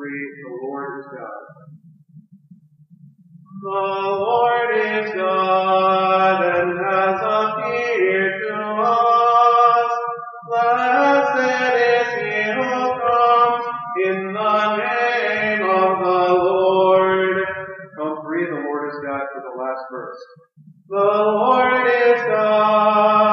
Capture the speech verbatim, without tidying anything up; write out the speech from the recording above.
three, the Lord is God. The Lord is God and has appeared to us. Blessed is he who comes in the name of the Lord. Count three, the Lord is God for the last verse. The Lord is God.